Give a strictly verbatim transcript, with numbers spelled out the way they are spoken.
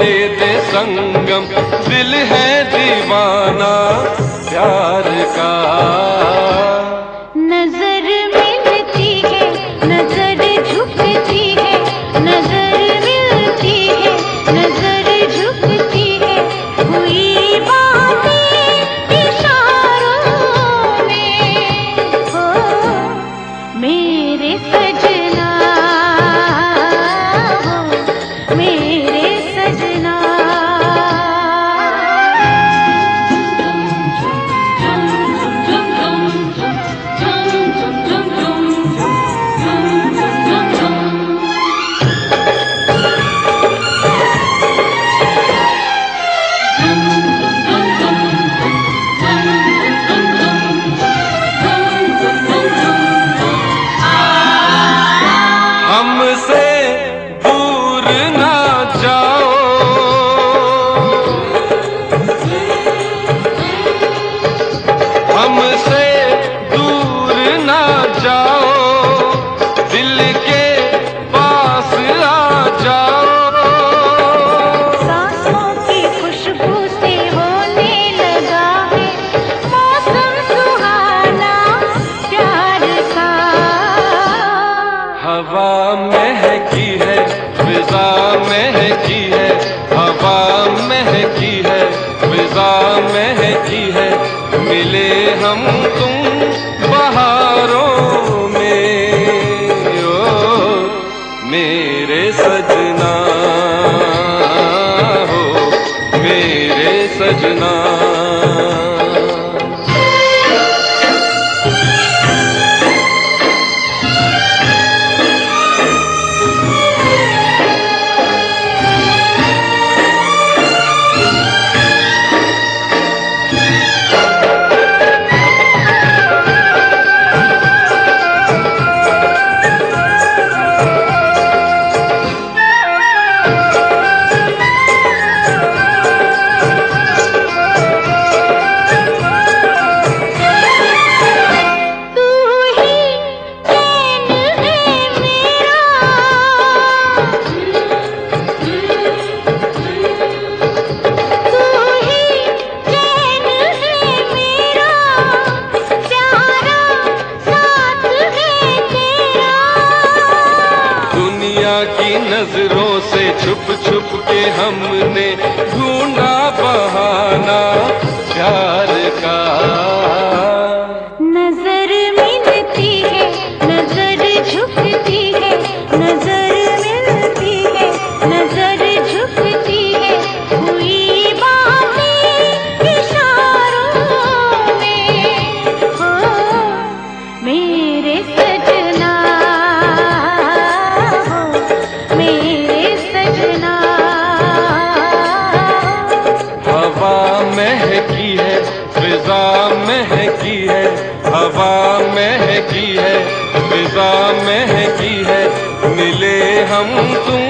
दे दे संगम, दिल है दीवाना प्यार का। नजर मिलती है, नजर झुकती है, नजर मिलती है, नजर झुकती है, हुई बातें इशारों में। हो मेरे सजना, हो मेरे सजना। हमसे दूर ना जाओ, हमसे दूर ना जाओ, दिल के पास आ जाओ। सांसों की खुशबू से होने लगा है मौसम सुहाना प्यार का। हवा महकी है, फिजा महकी है, हवा महकी है, फिजा महकी है, मिले हम तुम बहारों में। ओ मेरे सजना, हो मेरे सजना। की नजरों से छुप छुप के हमने ढूंढा बहाना प्यार का। नजर मिलती है, नजर झुकती है, नजर मिलती है, नजर झुकती है, हुई बातें इशारों में। हो मेरे सजना, मेरे सजना। हवा महकी है, फिजा महकी है, हवा महकी है, फिजा महकी है, मिले हम तुम